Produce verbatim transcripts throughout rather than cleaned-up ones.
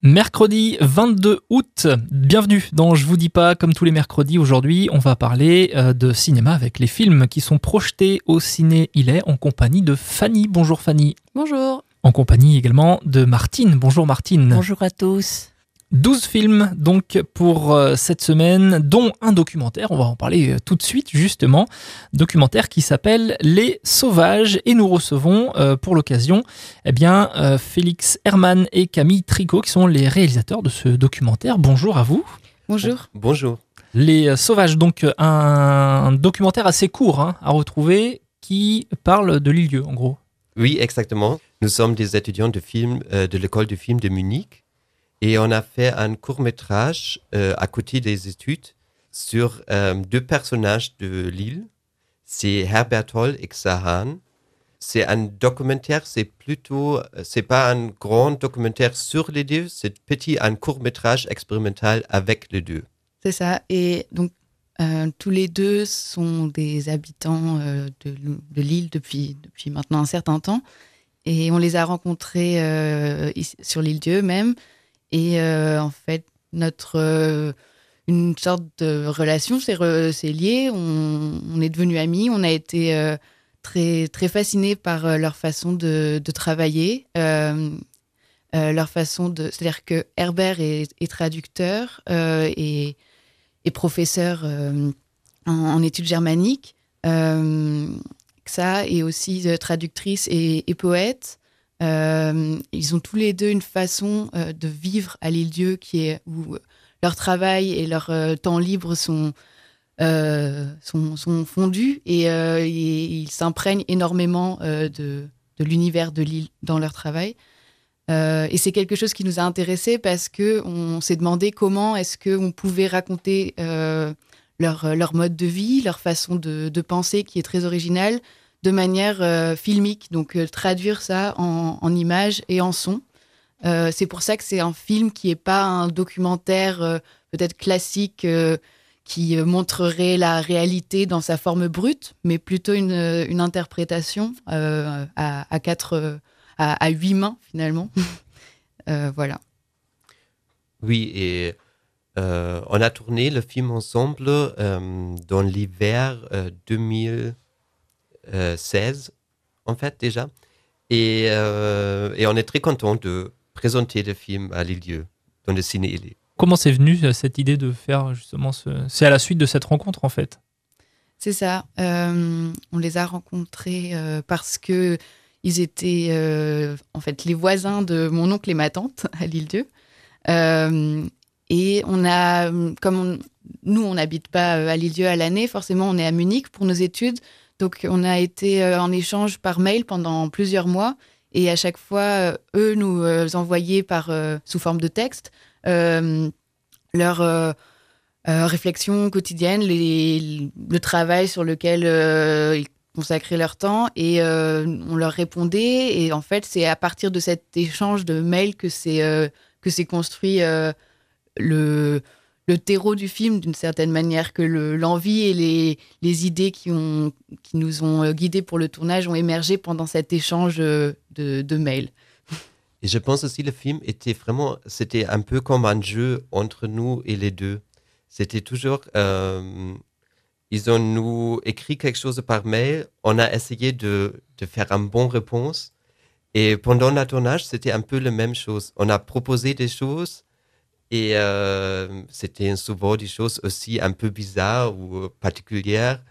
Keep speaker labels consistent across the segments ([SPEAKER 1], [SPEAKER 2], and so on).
[SPEAKER 1] Mercredi vingt-deux août, bienvenue dans Je vous dis pas, comme tous les mercredis. Aujourd'hui, on va parler euh, de cinéma avec les films qui sont projetés au Ciné Illet en compagnie de Fanny. Bonjour Fanny.
[SPEAKER 2] Bonjour.
[SPEAKER 1] En compagnie également de Martine. Bonjour Martine.
[SPEAKER 2] Bonjour à tous.
[SPEAKER 1] douze films donc pour euh, cette semaine, dont un documentaire, on va en parler euh, tout de suite justement, documentaire qui s'appelle Les Sauvages, et nous recevons euh, pour l'occasion eh bien, euh, Félix Hermann et Camille Tricot qui sont les réalisateurs de ce documentaire. Bonjour à vous.
[SPEAKER 2] Bonjour.
[SPEAKER 3] Bonjour.
[SPEAKER 1] Les Sauvages, donc un documentaire assez court hein, à retrouver qui parle de l'île-dieu en gros.
[SPEAKER 3] Oui, exactement. Nous sommes des étudiants de film euh, de l'école de film de Munich. Et on a fait un court-métrage euh, à côté des études sur euh, deux personnages de l'île. C'est Herbert Holl et Xahan. C'est un documentaire, c'est plutôt, c'est pas un grand documentaire sur les deux, c'est petit, un court-métrage expérimental avec les deux.
[SPEAKER 2] C'est ça. Et donc, euh, tous les deux sont des habitants euh, de, de l'île depuis, depuis maintenant un certain temps. Et on les a rencontrés euh, ici, sur l'île-dieu même. Et euh, en fait, notre euh, une sorte de relation s'est, re, s'est liée. On, on est devenus amis. On a été euh, très très fascinés par euh, leur façon de, de travailler, euh, euh, leur façon de. C'est-à-dire que Herbert est, est traducteur euh, et, et professeur euh, en, en études germaniques. Euh, ça est aussi euh, traductrice et, et poète. Euh, ils ont tous les deux une façon euh, de vivre à l'île-dieu qui est où leur travail et leur euh, temps libre sont, euh, sont, sont fondus et, euh, et ils s'imprègnent énormément euh, de, de l'univers de l'île dans leur travail. Euh, et c'est quelque chose qui nous a intéressés parce qu'on s'est demandé comment est-ce qu'on pouvait raconter euh, leur, leur mode de vie, leur façon de, de penser qui est très originale, de manière euh, filmique, donc euh, traduire ça en, en images et en son. Euh, c'est pour ça que c'est un film qui n'est pas un documentaire euh, peut-être classique euh, qui euh, montrerait la réalité dans sa forme brute, mais plutôt une, une interprétation euh, à, à, quatre, à, à huit mains finalement. euh, voilà.
[SPEAKER 3] Oui, et euh, on a tourné le film ensemble euh, dans l'hiver euh, deux mille seize, en fait, déjà. Et, euh, et on est très content de présenter le film à l'île-dieu, dans le Ciné Illet.
[SPEAKER 1] Comment c'est venu cette idée de faire justement ce... C'est à la suite de cette rencontre en fait.
[SPEAKER 2] C'est ça. Euh, on les a rencontrés euh, parce que ils étaient euh, en fait les voisins de mon oncle et ma tante à l'île-dieu. Euh, et on a, comme on, nous, on n'habite pas à l'île-dieu à l'année, forcément, on est à Munich pour nos études. Donc, on a été euh, en échange par mail pendant plusieurs mois. Et à chaque fois, euh, eux nous euh, envoyaient par, euh, sous forme de texte euh, leurs euh, euh, réflexions quotidiennes, les, le travail sur lequel euh, ils consacraient leur temps. Et euh, on leur répondait. Et en fait, c'est à partir de cet échange de mails que c'est, euh, que c'est construit euh, le... le terreau du film, d'une certaine manière, que le, l'envie et les, les idées qui, ont, qui nous ont guidés pour le tournage ont émergé pendant cet échange de, de mails.
[SPEAKER 3] Et je pense aussi le film était vraiment, c'était un peu comme un jeu entre nous et les deux. C'était toujours, euh, ils ont nous écrit quelque chose par mail, on a essayé de, de faire une bonne réponse. Et pendant le tournage, c'était un peu la même chose. On a proposé des choses. Et euh, c'était souvent des choses aussi un peu bizarres ou particulières.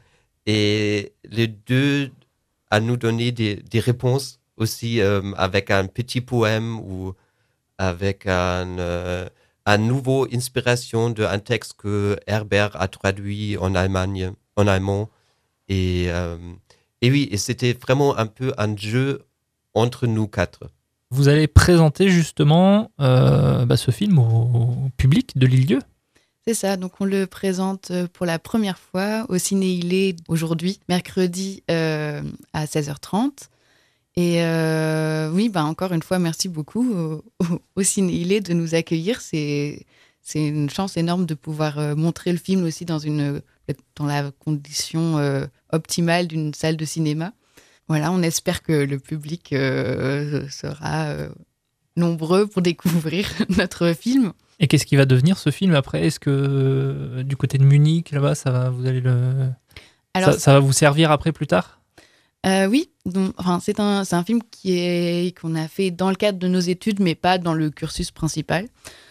[SPEAKER 3] Et les deux à nous donner des, des réponses aussi euh, avec un petit poème ou avec un, euh, un nouveau inspiration d'un texte que Herbert a traduit en Allemagne, en allemand. Et, euh, et oui, et c'était vraiment un peu un jeu entre nous quatre.
[SPEAKER 1] Vous allez présenter justement euh, bah, ce film au, au public de l'île-dieu.
[SPEAKER 2] C'est ça, donc on le présente pour la première fois au Ciné Illet aujourd'hui, mercredi euh, à seize heures trente. Et euh, oui, bah encore une fois, merci beaucoup au, au, au Ciné Illet de nous accueillir. C'est, c'est une chance énorme de pouvoir euh, montrer le film aussi dans, une, dans la condition euh, optimale d'une salle de cinéma. Voilà, on espère que le public euh, sera... Euh, nombreux pour découvrir notre film.
[SPEAKER 1] Et qu'est-ce qui va devenir ce film après ? Est-ce que euh, du côté de Munich, là-bas, ça va, vous allez le...
[SPEAKER 2] Alors,
[SPEAKER 1] ça, ça va vous servir après, plus tard ?
[SPEAKER 2] euh, Oui, donc, enfin, c'est, un, c'est un film qui est, qu'on a fait dans le cadre de nos études, mais pas dans le cursus principal.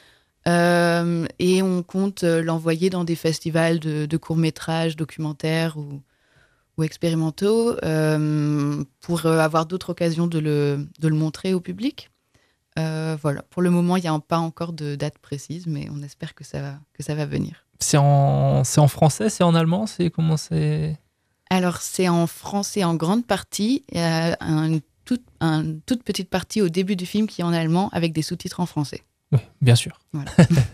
[SPEAKER 2] Euh, et on compte l'envoyer dans des festivals de, de courts-métrages, documentaires ou, ou expérimentaux euh, pour avoir d'autres occasions de le, de le montrer au public. Euh, voilà. Pour le moment, il n'y a pas encore de date précise, mais on espère que ça va, que ça va venir.
[SPEAKER 1] C'est en, c'est en français, c'est en allemand, c'est comment c'est...
[SPEAKER 2] Alors, c'est en français en grande partie. Il y a un, tout, un, toute petite partie au début du film qui est en allemand avec des sous-titres en français.
[SPEAKER 1] Oui, bien sûr.
[SPEAKER 2] Voilà.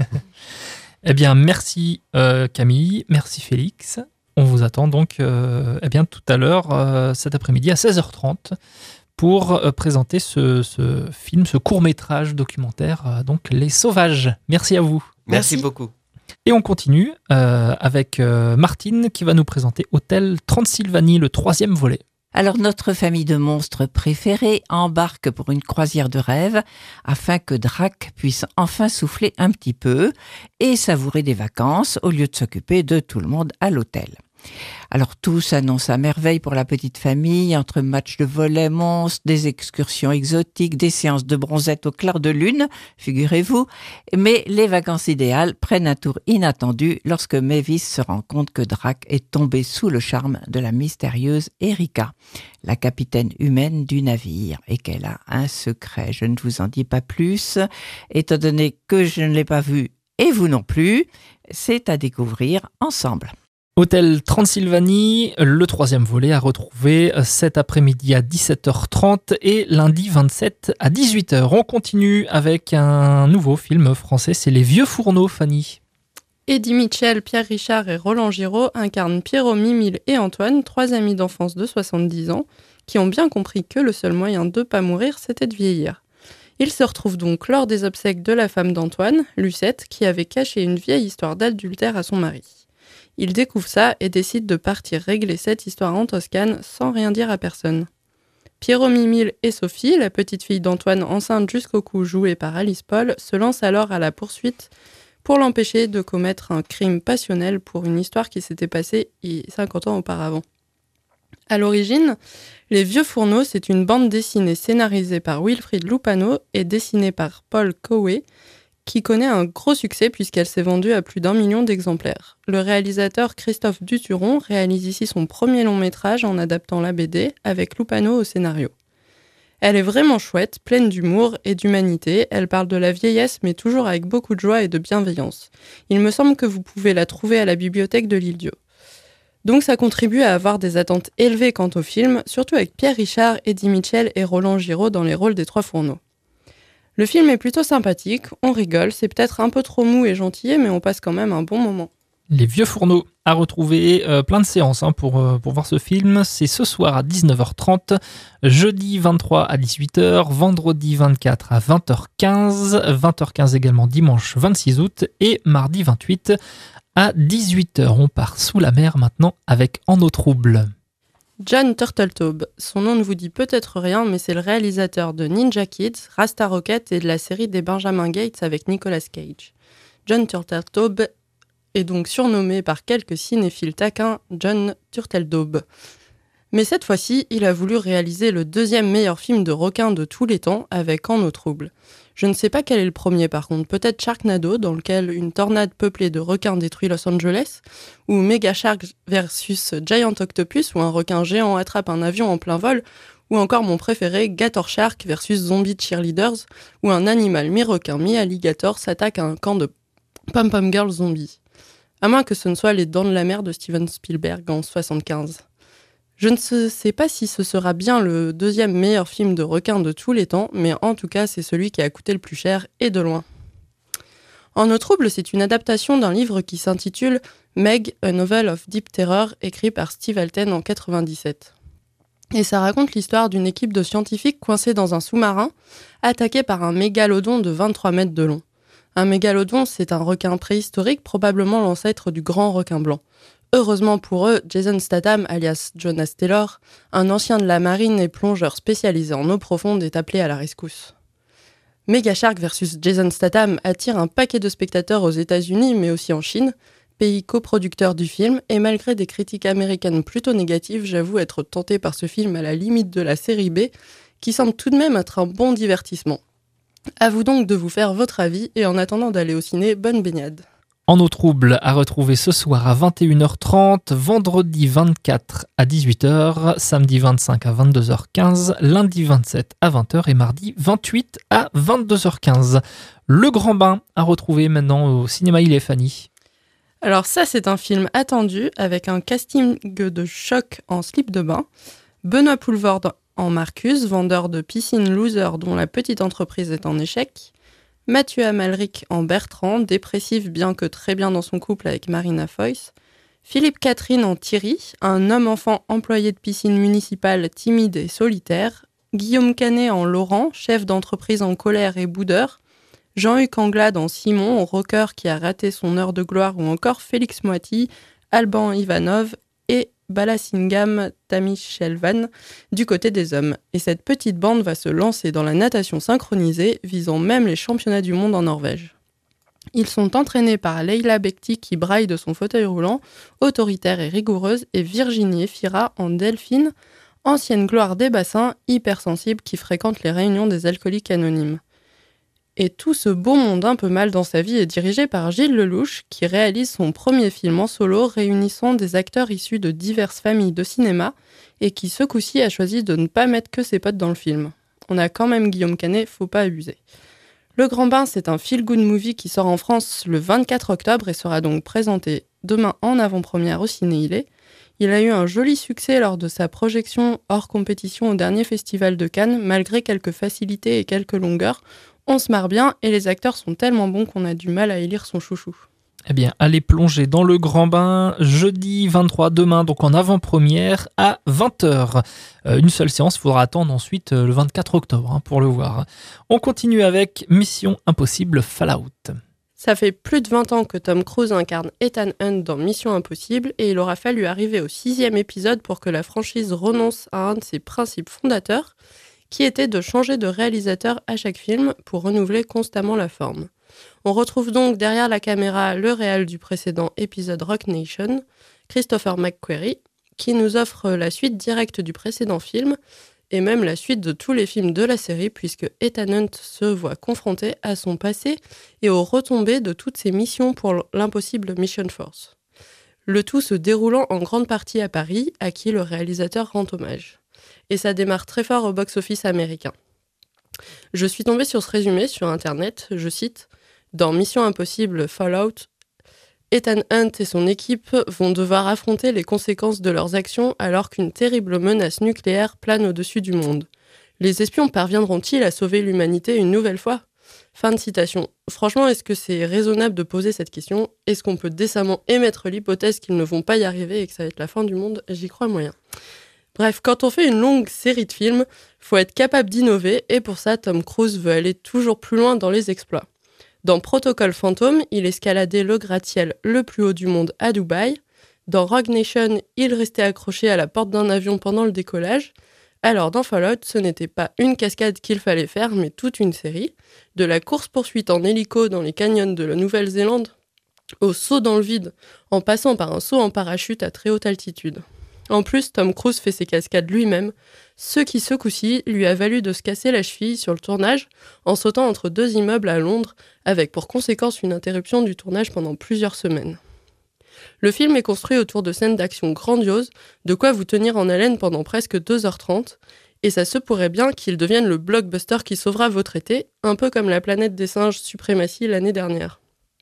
[SPEAKER 1] Eh bien, merci euh, Camille, merci Félix. On vous attend donc euh, eh bien, tout à l'heure, euh, cet après-midi à seize heures trente, pour euh, présenter ce, ce film, ce court-métrage documentaire, euh, donc Les Sauvages. Merci à vous.
[SPEAKER 3] Merci,
[SPEAKER 2] Merci.
[SPEAKER 3] beaucoup.
[SPEAKER 1] Et on continue euh, avec euh, Martine qui va nous présenter Hôtel Transylvanie, le troisième volet.
[SPEAKER 4] Alors notre famille de monstres préférés embarque pour une croisière de rêve afin que Drac puisse enfin souffler un petit peu et savourer des vacances au lieu de s'occuper de tout le monde à l'hôtel. Alors tout s'annonce à merveille pour la petite famille, entre matchs de volley monstres, des excursions exotiques, des séances de bronzette au clair de lune, figurez-vous. Mais les vacances idéales prennent un tour inattendu lorsque Mavis se rend compte que Drac est tombé sous le charme de la mystérieuse Erika, la capitaine humaine du navire, et qu'elle a un secret. Je ne vous en dis pas plus, étant donné que je ne l'ai pas vu et vous non plus. C'est à découvrir ensemble.
[SPEAKER 1] Hôtel Transylvanie, le troisième volet à retrouver cet après-midi à dix-sept heures trente et lundi vingt-sept à dix-huit heures. On continue avec un nouveau film français, c'est Les Vieux Fourneaux, Fanny.
[SPEAKER 5] Eddie Mitchell, Pierre Richard et Roland Giraud incarnent Pierrot, Mimile et Antoine, trois amis d'enfance de soixante-dix ans, qui ont bien compris que le seul moyen de ne pas mourir, c'était de vieillir. Ils se retrouvent donc lors des obsèques de la femme d'Antoine, Lucette, qui avait caché une vieille histoire d'adultère à son mari. Ils découvrent ça et décident de partir régler cette histoire en Toscane sans rien dire à personne. Pierrot, Mimile et Sophie, la petite fille d'Antoine enceinte jusqu'au cou jouée par Alice Paul, se lancent alors à la poursuite pour l'empêcher de commettre un crime passionnel pour une histoire qui s'était passée cinquante ans auparavant. À l'origine, Les Vieux Fourneaux, c'est une bande dessinée scénarisée par Wilfried Lupano et dessinée par Paul Coe, qui connaît un gros succès puisqu'elle s'est vendue à plus d'un million d'exemplaires. Le réalisateur Christophe Duturon réalise ici son premier long métrage en adaptant la B D avec Lupano au scénario. Elle est vraiment chouette, pleine d'humour et d'humanité. Elle parle de la vieillesse mais toujours avec beaucoup de joie et de bienveillance. Il me semble que vous pouvez la trouver à la bibliothèque de l'Île-Dieu. Donc ça contribue à avoir des attentes élevées quant au film, surtout avec Pierre Richard, Eddie Mitchell et Roland Giraud dans les rôles des trois fourneaux. Le film est plutôt sympathique, on rigole, c'est peut-être un peu trop mou et gentil, mais on passe quand même un bon moment.
[SPEAKER 1] Les Vieux Fourneaux à retrouver, euh, plein de séances hein, pour, euh, pour voir ce film. C'est ce soir à dix-neuf heures trente, jeudi vingt-trois à dix-huit heures, vendredi vingt-quatre à vingt heures quinze, vingt heures quinze également dimanche vingt-six août et mardi vingt-huit à dix-huit heures. On part sous la mer maintenant avec En eau trouble.
[SPEAKER 5] John Turteltaub, son nom ne vous dit peut-être rien, mais c'est le réalisateur de Ninja Kids, Rasta Rocket et de la série des Benjamin Gates avec Nicolas Cage. John Turteltaub est donc surnommé par quelques cinéphiles taquins John Turteltaub. Mais cette fois-ci, il a voulu réaliser le deuxième meilleur film de requin de tous les temps avec En eau trouble. Je ne sais pas quel est le premier par contre, peut-être Sharknado, dans lequel une tornade peuplée de requins détruit Los Angeles, ou Mega Shark versus Giant Octopus, où un requin géant attrape un avion en plein vol, ou encore mon préféré, Gator Shark versus Zombie Cheerleaders, où un animal mi-requin mi-alligator s'attaque à un camp de pom-pom girls zombies. À moins que ce ne soit Les Dents de la Mer de Steven Spielberg en soixante-quinze. Je ne sais pas si ce sera bien le deuxième meilleur film de requin de tous les temps, mais en tout cas, c'est celui qui a coûté le plus cher, et de loin. En eau trouble, c'est une adaptation d'un livre qui s'intitule Meg, a Novel of Deep Terror, écrit par Steve Alten en quatre-vingt-dix-sept. Et ça raconte l'histoire d'une équipe de scientifiques coincés dans un sous-marin, attaqués par un mégalodon de vingt-trois mètres de long. Un mégalodon, c'est un requin préhistorique, probablement l'ancêtre du grand requin blanc. Heureusement pour eux, Jason Statham, alias Jonas Taylor, un ancien de la marine et plongeur spécialisé en eau profonde, est appelé à la rescousse. Mega Shark versus Jason Statham attire un paquet de spectateurs aux États-Unis, mais aussi en Chine, pays coproducteur du film, et malgré des critiques américaines plutôt négatives, j'avoue être tenté par ce film à la limite de la série B, qui semble tout de même être un bon divertissement. À vous donc de vous faire votre avis, et en attendant d'aller au ciné, bonne baignade.
[SPEAKER 1] En eau trouble, à retrouver ce soir à vingt et une heures trente, vendredi vingt-quatre à dix-huit heures, samedi vingt-cinq à vingt-deux heures quinze, lundi vingt-sept à vingt heures et mardi vingt-huit à vingt-deux heures quinze. Le Grand Bain à retrouver maintenant au cinéma Il est Fanny.
[SPEAKER 5] Alors ça, c'est un film attendu avec un casting de choc en slip de bain. Benoît Poulvord en Marcus, vendeur de piscine loser dont la petite entreprise est en échec. Mathieu Amalric en Bertrand, dépressif bien que très bien dans son couple avec Marina Foïs. Philippe Catherine en Thierry, un homme-enfant employé de piscine municipale timide et solitaire. Guillaume Canet en Laurent, chef d'entreprise en colère et boudeur. Jean-Hugues Anglade en Simon, rocker qui a raté son heure de gloire, ou encore Félix Moiti, Alban Ivanov et Balasingam Tamishelvan du côté des hommes. Et cette petite bande va se lancer dans la natation synchronisée, visant même les championnats du monde en Norvège. Ils sont entraînés par Leila Bekti qui braille de son fauteuil roulant, autoritaire et rigoureuse, et Virginie Efira en Delphine, ancienne gloire des bassins, hypersensible qui fréquente les réunions des alcooliques anonymes. Et tout ce beau monde un peu mal dans sa vie est dirigé par Gilles Lelouch, qui réalise son premier film en solo réunissant des acteurs issus de diverses familles de cinéma et qui ce coup-ci a choisi de ne pas mettre que ses potes dans le film. On a quand même Guillaume Canet, faut pas abuser. Le Grand Bain, c'est un feel-good movie qui sort en France le vingt-quatre octobre et sera donc présenté demain en avant-première au Ciné Ilé. Il a eu un joli succès lors de sa projection hors compétition au dernier festival de Cannes, malgré quelques facilités et quelques longueurs. On se marre bien et les acteurs sont tellement bons qu'on a du mal à élire son chouchou.
[SPEAKER 1] Eh bien, allez plonger dans le Grand Bain jeudi vingt-trois, demain, donc en avant-première à vingt heures. Euh, une seule séance, il faudra attendre ensuite euh, le vingt-quatre octobre hein, pour le voir. On continue avec Mission Impossible Fallout.
[SPEAKER 5] Ça fait plus de vingt ans que Tom Cruise incarne Ethan Hunt dans Mission Impossible et il aura fallu arriver au sixième épisode pour que la franchise renonce à un de ses principes fondateurs, qui était de changer de réalisateur à chaque film pour renouveler constamment la forme. On retrouve donc derrière la caméra le réal du précédent épisode Rock Nation, Christopher McQuarrie, qui nous offre la suite directe du précédent film, et même la suite de tous les films de la série, puisque Ethan Hunt se voit confronté à son passé et aux retombées de toutes ses missions pour l'impossible Mission Force. Le tout se déroulant en grande partie à Paris, à qui le réalisateur rend hommage. Et ça démarre très fort au box-office américain. Je suis tombée sur ce résumé sur Internet, je cite « Dans Mission Impossible Fallout, Ethan Hunt et son équipe vont devoir affronter les conséquences de leurs actions alors qu'une terrible menace nucléaire plane au-dessus du monde. Les espions parviendront-ils à sauver l'humanité une nouvelle fois ?» Fin de citation. Franchement, est-ce que c'est raisonnable de poser cette question ? Est-ce qu'on peut décemment émettre l'hypothèse qu'ils ne vont pas y arriver et que ça va être la fin du monde ? J'y crois moyen. Bref, quand on fait une longue série de films, faut être capable d'innover et pour ça, Tom Cruise veut aller toujours plus loin dans les exploits. Dans Protocol Phantom, il escaladait le gratte-ciel le plus haut du monde à Dubaï. Dans Rogue Nation, il restait accroché à la porte d'un avion pendant le décollage. Alors dans Fallout, ce n'était pas une cascade qu'il fallait faire, mais toute une série. De la course-poursuite en hélico dans les canyons de la Nouvelle-Zélande, au saut dans le vide, en passant par un saut en parachute à très haute altitude. En plus, Tom Cruise fait ses cascades lui-même, ce qui, ce coup-ci, lui a valu de se casser la cheville sur le tournage en sautant entre deux immeubles à Londres, avec pour conséquence une interruption du tournage pendant plusieurs semaines. Le film est construit autour de scènes d'action grandioses, de quoi vous tenir en haleine pendant presque deux heures trente, et ça se pourrait bien qu'il devienne le blockbuster qui sauvera votre été, un peu comme La Planète des Singes Suprématie l'année dernière.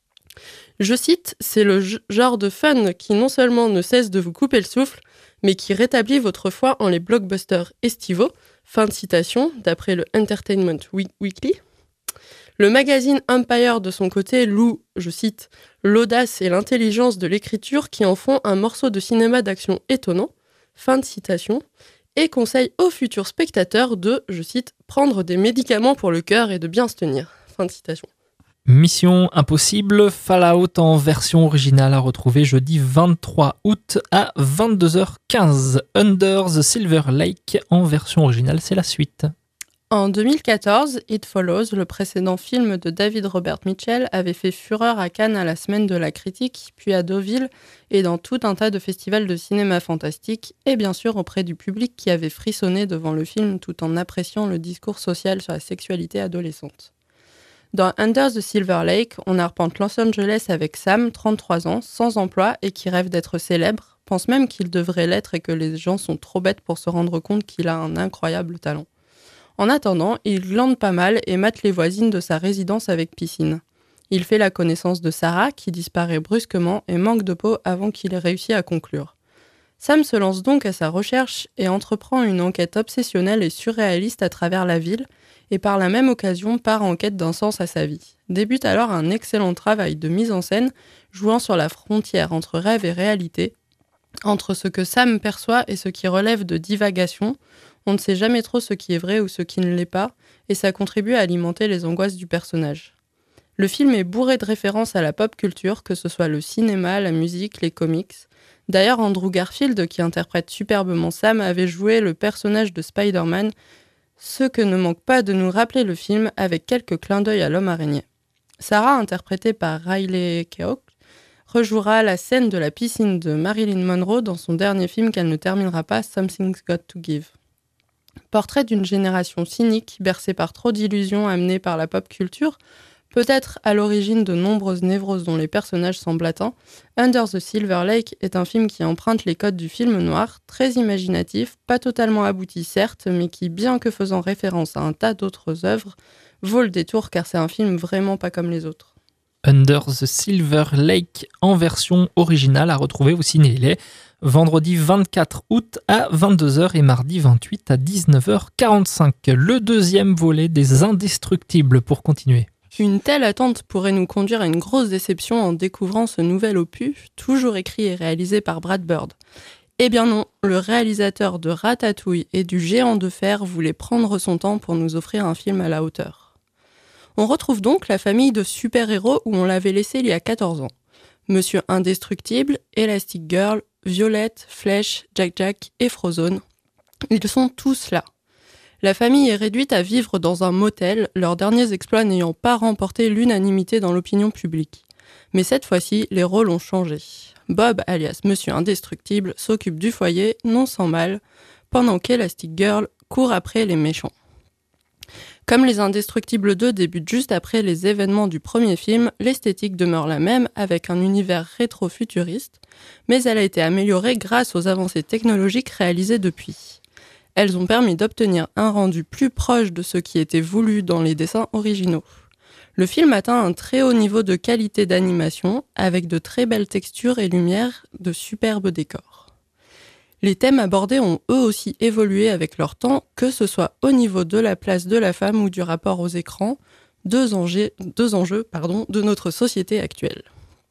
[SPEAKER 5] Je cite, c'est le genre de fun qui non seulement ne cesse de vous couper le souffle, mais qui rétablit votre foi en les blockbusters estivaux, fin de citation, d'après le Entertainment Weekly. Le magazine Empire, de son côté, loue, je cite, l'audace et l'intelligence de l'écriture qui en font un morceau de cinéma d'action étonnant, fin de citation, et conseille aux futurs spectateurs de, je cite, prendre des médicaments pour le cœur et de bien se tenir, fin de citation.
[SPEAKER 1] Mission Impossible Fallout en version originale à retrouver jeudi vingt-trois août à vingt-deux heures quinze. Under the Silver Lake en version originale, c'est la suite.
[SPEAKER 5] En deux mille quatorze, It Follows, le précédent film de David Robert Mitchell, avait fait fureur à Cannes à la Semaine de la Critique, puis à Deauville et dans tout un tas de festivals de cinéma fantastique, et bien sûr auprès du public qui avait frissonné devant le film tout en appréciant le discours social sur la sexualité adolescente. Dans Under the Silver Lake, on arpente Los Angeles avec Sam, trente-trois ans, sans emploi et qui rêve d'être célèbre, pense même qu'il devrait l'être et que les gens sont trop bêtes pour se rendre compte qu'il a un incroyable talent. En attendant, il glande pas mal et mate les voisines de sa résidence avec piscine. Il fait la connaissance de Sarah, qui disparaît brusquement et manque de peau avant qu'il ait réussi à conclure. Sam se lance donc à sa recherche et entreprend une enquête obsessionnelle et surréaliste à travers la ville, et par la même occasion part en quête d'un sens à sa vie. Débute alors un excellent travail de mise en scène, jouant sur la frontière entre rêve et réalité, entre ce que Sam perçoit et ce qui relève de divagation. On ne sait jamais trop ce qui est vrai ou ce qui ne l'est pas, et ça contribue à alimenter les angoisses du personnage. Le film est bourré de références à la pop culture, que ce soit le cinéma, la musique, les comics. D'ailleurs, Andrew Garfield, qui interprète superbement Sam, avait joué le personnage de Spider-Man, ce que ne manque pas de nous rappeler le film avec quelques clins d'œil à l'homme araignée. Sarah, interprétée par Riley Keough, rejouera la scène de la piscine de Marilyn Monroe dans son dernier film qu'elle ne terminera pas, Something's Got to Give. Portrait d'une génération cynique, bercée par trop d'illusions amenées par la pop culture, peut-être à l'origine de nombreuses névroses dont les personnages semblent atteints, Under the Silver Lake est un film qui emprunte les codes du film noir, très imaginatif, pas totalement abouti certes, mais qui, bien que faisant référence à un tas d'autres œuvres, vaut le détour car c'est un film vraiment pas comme les autres.
[SPEAKER 1] Under the Silver Lake en version originale à retrouver au ciné-lait vendredi vingt-quatre août à vingt-deux heures et mardi vingt-huit à dix-neuf heures quarante-cinq. Le deuxième volet des Indestructibles pour continuer.
[SPEAKER 5] Une telle attente pourrait nous conduire à une grosse déception en découvrant ce nouvel opus, toujours écrit et réalisé par Brad Bird. Eh bien non, le réalisateur de Ratatouille et du Géant de fer voulait prendre son temps pour nous offrir un film à la hauteur. On retrouve donc la famille de super-héros où on l'avait laissé il y a quatorze ans. Monsieur Indestructible, Elastic Girl, Violette, Flèche, Jack-Jack et Frozone. Ils sont tous là. La famille est réduite à vivre dans un motel, leurs derniers exploits n'ayant pas remporté l'unanimité dans l'opinion publique. Mais cette fois-ci, les rôles ont changé. Bob, alias Monsieur Indestructible, s'occupe du foyer, non sans mal, pendant qu'Elastic Girl court après les méchants. Comme Les Indestructibles deux débutent juste après les événements du premier film, l'esthétique demeure la même avec un univers rétro-futuriste, mais elle a été améliorée grâce aux avancées technologiques réalisées depuis. Elles ont permis d'obtenir un rendu plus proche de ce qui était voulu dans les dessins originaux. Le film atteint un très haut niveau de qualité d'animation, avec de très belles textures et lumières, de superbes décors. Les thèmes abordés ont eux aussi évolué avec leur temps, que ce soit au niveau de la place de la femme ou du rapport aux écrans, deux enjeux, deux enjeux pardon, de notre société actuelle.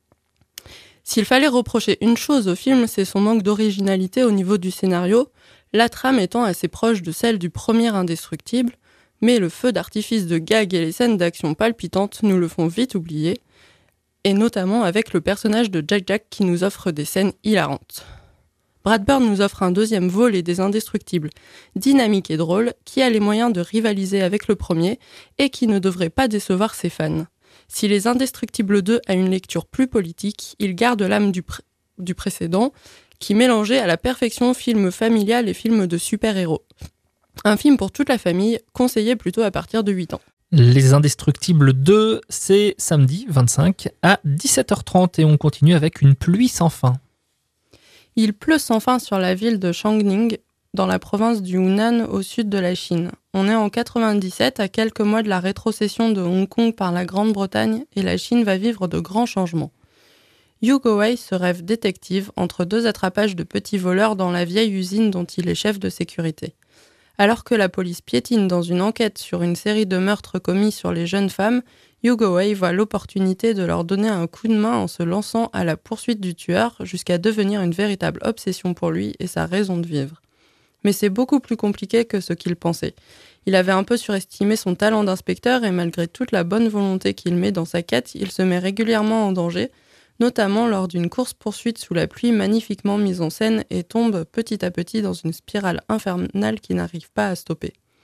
[SPEAKER 5] S'il fallait reprocher une chose au film, c'est son manque d'originalité au niveau du scénario, la trame étant assez proche de celle du premier Indestructible, mais le feu d'artifice de gags et les scènes d'action palpitantes nous le font vite oublier, et notamment avec le personnage de Jack-Jack qui nous offre des scènes hilarantes. Brad Bird nous offre un deuxième volet des Indestructibles, dynamique et drôle, qui a les moyens de rivaliser avec le premier et qui ne devrait pas décevoir ses fans. Si Les Indestructibles deux a une lecture plus politique, il garde l'âme du, pr- du précédent, qui mélangeait à la perfection film familial et film de super-héros. Un film pour toute la famille, conseillé plutôt à partir de huit ans.
[SPEAKER 1] Les Indestructibles deux, c'est samedi vingt-cinq à dix-sept heures trente et on continue avec Une pluie sans fin.
[SPEAKER 5] Il pleut sans fin sur la ville de Changning, dans la province du Hunan, au sud de la Chine. On est en quatre-vingt-dix-sept, à quelques mois de la rétrocession de Hong Kong par la Grande-Bretagne, et la Chine va vivre de grands changements. Yu Go-wei se rêve détective entre deux attrapages de petits voleurs dans la vieille usine dont il est chef de sécurité. Alors que la police piétine dans une enquête sur une série de meurtres commis sur les jeunes femmes, Yu Go-wei voit l'opportunité de leur donner un coup de main en se lançant à la poursuite du tueur jusqu'à devenir une véritable obsession pour lui et sa raison de vivre. Mais c'est beaucoup plus compliqué que ce qu'il pensait. Il avait un peu surestimé son talent d'inspecteur et malgré toute la bonne volonté qu'il met dans sa quête, il se met régulièrement en danger, notamment lors d'une course-poursuite sous la pluie magnifiquement mise en scène et tombe petit à petit dans une spirale infernale qui n'arrive pas à stopper.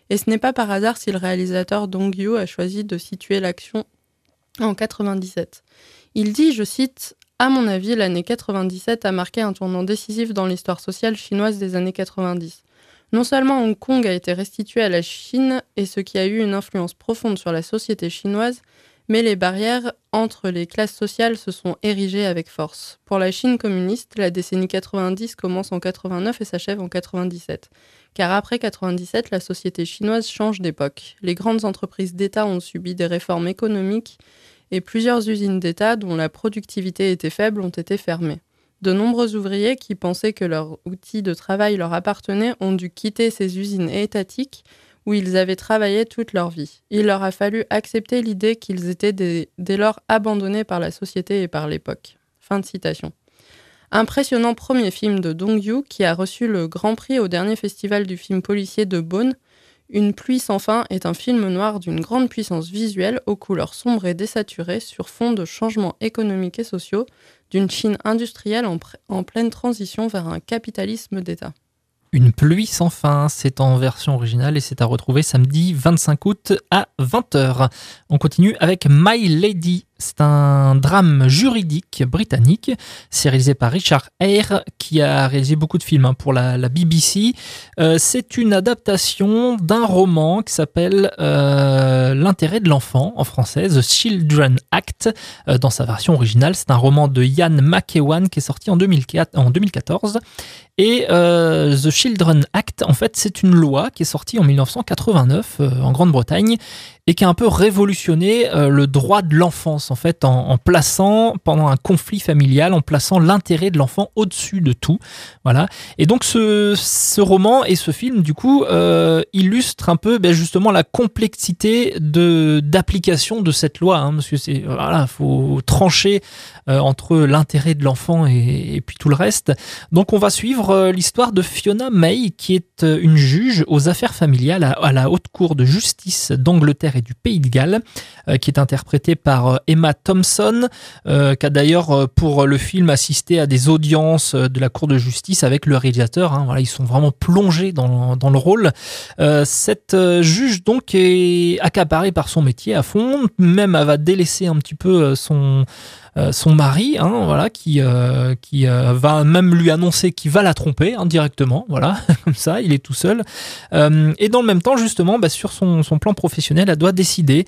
[SPEAKER 5] Et ce n'est pas par hasard si le réalisateur Dong Yu a choisi de situer l'action en quatre-vingt-dix-sept. Il dit, je cite, « À mon avis, l'année quatre-vingt-dix-sept a marqué un tournant décisif dans l'histoire sociale chinoise des années quatre-vingt-dix. Non seulement Hong Kong a été restitué à la Chine, et ce qui a eu une influence profonde sur la société chinoise, mais les barrières entre les classes sociales se sont érigées avec force. Pour la Chine communiste, la décennie quatre-vingt-dix commence en quatre-vingt-neuf et s'achève en quatre-vingt-dix-sept. Car après quatre-vingt-dix-sept, la société chinoise change d'époque. Les grandes entreprises d'État ont subi des réformes économiques et plusieurs usines d'État dont la productivité était faible ont été fermées. De nombreux ouvriers qui pensaient que leur outil de travail leur appartenait ont dû quitter ces usines étatiques où ils avaient travaillé toute leur vie. Il leur a fallu accepter l'idée qu'ils étaient des, dès lors abandonnés par la société et par l'époque. » Fin de citation. Impressionnant premier film de Dong Yu qui a reçu le Grand Prix au dernier festival du film policier de Beaune. Une pluie sans fin est un film noir d'une grande puissance visuelle aux couleurs sombres et désaturées sur fond de changements économiques et sociaux d'une Chine industrielle en, pr- en pleine transition vers un capitalisme d'État.
[SPEAKER 1] Une pluie sans fin, c'est en version originale et c'est à retrouver samedi vingt-cinq août à vingt heures. On continue avec My Lady. C'est un drame juridique britannique. C'est réalisé par Richard Eyre, qui a réalisé beaucoup de films hein, pour la, la B B C. Euh, c'est une adaptation d'un roman qui s'appelle euh, L'intérêt de l'enfant, en français, The Children Act, euh, dans sa version originale. C'est un roman de Ian McEwan qui est sorti en, deux mille quatre, en deux mille quatorze. Et euh, The Children Act, en fait, c'est une loi qui est sortie en dix-neuf cent quatre-vingt-neuf euh, en Grande-Bretagne et qui a un peu révolutionné euh, le droit de l'enfance, en fait, en, en plaçant, pendant un conflit familial, en plaçant l'intérêt de l'enfant au-dessus de tout. Voilà. Et donc, ce, ce roman et ce film, du coup, euh, illustrent un peu ben, justement la complexité de, d'application de cette loi, hein, parce que c'est, voilà, faut trancher euh, entre l'intérêt de l'enfant et, et puis tout le reste. Donc, on va suivre euh, l'histoire de Fiona May, qui est euh, une juge aux affaires familiales à, à la Haute Cour de justice d'Angleterre et du Pays de Galles, euh, qui est interprétée par euh, Emma Thompson, euh, qui a d'ailleurs euh, pour le film assisté à des audiences euh, de la Cour de justice avec le réalisateur. Hein, voilà, ils sont vraiment plongés dans, dans le rôle. Euh, cette euh, juge donc est accaparée par son métier à fond, même elle va délaisser un petit peu euh, son Euh, son mari, hein, voilà, qui euh, qui euh, va même lui annoncer qu'il va la tromper hein, directement, voilà, comme ça, il est tout seul. Euh, et dans le même temps, justement, bah, sur son son plan professionnel, elle doit décider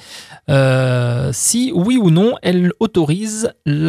[SPEAKER 1] euh, si oui ou non elle autorise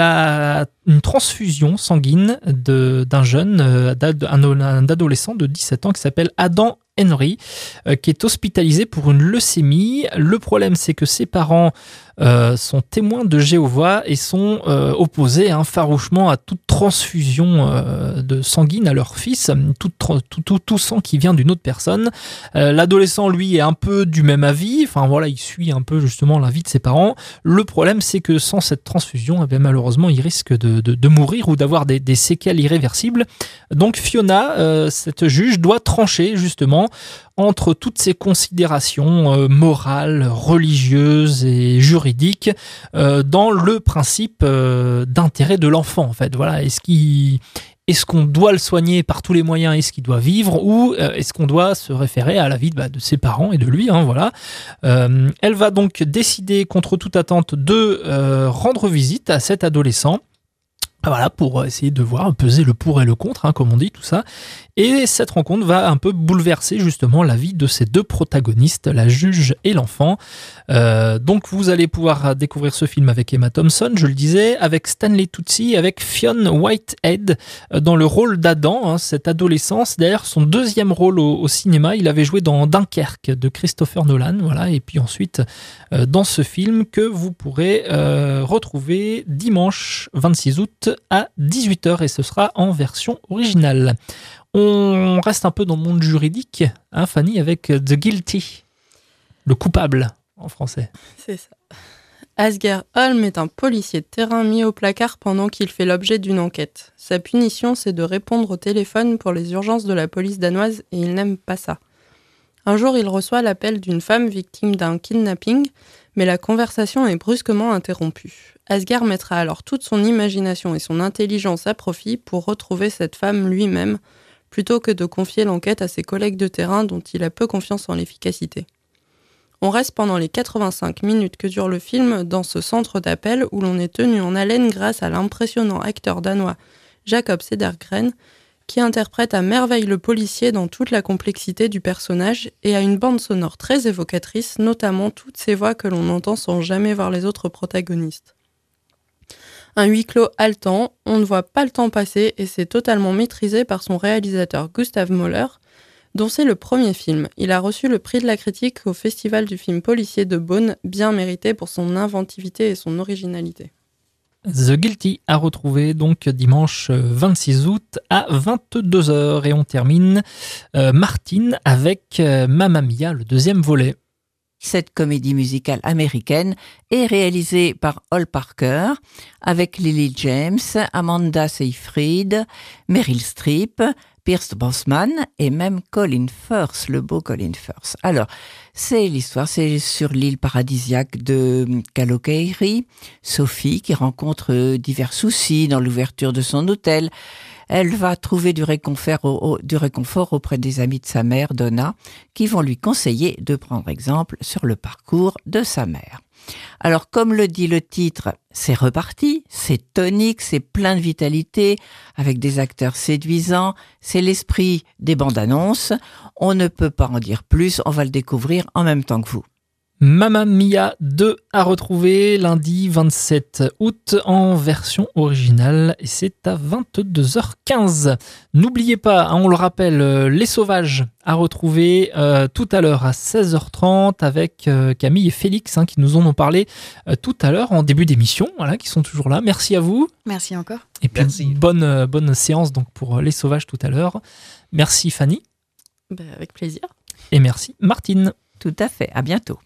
[SPEAKER 1] la une transfusion sanguine de d'un jeune, euh, d'ad, un, un adolescent de dix-sept ans qui s'appelle Adam Henry, euh, qui est hospitalisé pour une leucémie. Le problème, c'est que ses parents euh, sont témoins de Jéhovah et sont euh, opposés hein, farouchement à toute transfusion euh, de sanguine à leur fils, tout, tout, tout, tout sang qui vient d'une autre personne. Euh, l'adolescent, lui, est un peu du même avis. Enfin voilà, il suit un peu justement l'avis de ses parents. Le problème, c'est que sans cette transfusion, eh bien, malheureusement, il risque de, de, de mourir ou d'avoir des, des séquelles irréversibles. Donc Fiona, euh, cette juge, doit trancher justement entre toutes ces considérations euh, morales, religieuses et juridiques euh, dans le principe euh, d'intérêt de l'enfant. En fait, voilà, est-ce qu'il Est-ce qu'on doit le soigner par tous les moyens? Est-ce qu'il doit vivre? Ou euh, est-ce qu'on doit se référer à l'avis de, bah, de ses parents et de lui hein, voilà. Euh, elle va donc décider, contre toute attente, de euh, rendre visite à cet adolescent. Voilà, pour essayer de voir, peser le pour et le contre, hein, comme on dit, tout ça. Et cette rencontre va un peu bouleverser justement la vie de ces deux protagonistes, la juge et l'enfant. Euh, donc vous allez pouvoir découvrir ce film avec Emma Thompson, je le disais, avec Stanley Tucci, avec Fionn Whitehead dans le rôle d'Adam, hein, cet adolescent. C'est d'ailleurs son deuxième rôle au, au cinéma. Il avait joué dans Dunkerque de Christopher Nolan, voilà. Et puis ensuite euh, dans ce film que vous pourrez euh, retrouver dimanche vingt-six août à dix-huit heures et ce sera en version originale. On reste un peu dans le monde juridique, hein, Fanny, avec The Guilty, le coupable en français.
[SPEAKER 5] C'est ça. Asger Holm est un policier de terrain mis au placard pendant qu'il fait l'objet d'une enquête. Sa punition, c'est de répondre au téléphone pour les urgences de la police danoise et il n'aime pas ça. Un jour, il reçoit l'appel d'une femme victime d'un kidnapping, mais la conversation est brusquement interrompue. Asger mettra alors toute son imagination et son intelligence à profit pour retrouver cette femme lui-même, plutôt que de confier l'enquête à ses collègues de terrain dont il a peu confiance en l'efficacité. On reste pendant les quatre-vingt-cinq minutes que dure le film dans ce centre d'appel où l'on est tenu en haleine grâce à l'impressionnant acteur danois Jacob Cedergren, qui interprète à merveille le policier dans toute la complexité du personnage et a une bande sonore très évocatrice, notamment toutes ces voix que l'on entend sans jamais voir les autres protagonistes. Un huis clos haletant, on ne voit pas le temps passer et c'est totalement maîtrisé par son réalisateur Gustav Möller, dont c'est le premier film. Il a reçu le prix de la critique au Festival du film policier de Beaune, bien mérité pour son inventivité et son originalité.
[SPEAKER 1] The Guilty à retrouver donc dimanche vingt-six août à vingt-deux heures. Et on termine euh, Martine avec euh, Mamma Mia, le deuxième volet.
[SPEAKER 4] Cette comédie musicale américaine est réalisée par Hal Parker avec Lily James, Amanda Seyfried, Meryl Streep, Pierce Brosnan et même Colin Firth, le beau Colin Firth. Alors, c'est l'histoire, c'est sur l'île paradisiaque de Kalokairi, Sophie qui rencontre divers soucis dans l'ouverture de son hôtel. Elle va trouver du réconfort, au, du réconfort auprès des amis de sa mère, Donna, qui vont lui conseiller de prendre exemple sur le parcours de sa mère. Alors, comme le dit le titre, c'est reparti, c'est tonique, c'est plein de vitalité, avec des acteurs séduisants, c'est l'esprit des bandes annonces. On ne peut pas en dire plus, on va le découvrir en même temps que vous.
[SPEAKER 1] Mamma Mia deux à retrouver lundi vingt-sept août en version originale et c'est à vingt-deux heures quinze. N'oubliez pas, hein, on le rappelle, euh, Les Sauvages à retrouver euh, tout à l'heure à seize heures trente avec euh, Camille et Félix hein, qui nous en ont parlé euh, tout à l'heure en début d'émission, voilà, qui sont toujours là. Merci à vous.
[SPEAKER 2] Merci encore.
[SPEAKER 1] Et puis
[SPEAKER 3] Merci.
[SPEAKER 1] bonne, euh, bonne séance donc pour euh, Les Sauvages tout à l'heure. Merci Fanny.
[SPEAKER 5] Ben, avec plaisir.
[SPEAKER 1] Et merci Martine.
[SPEAKER 4] Tout à fait, à bientôt.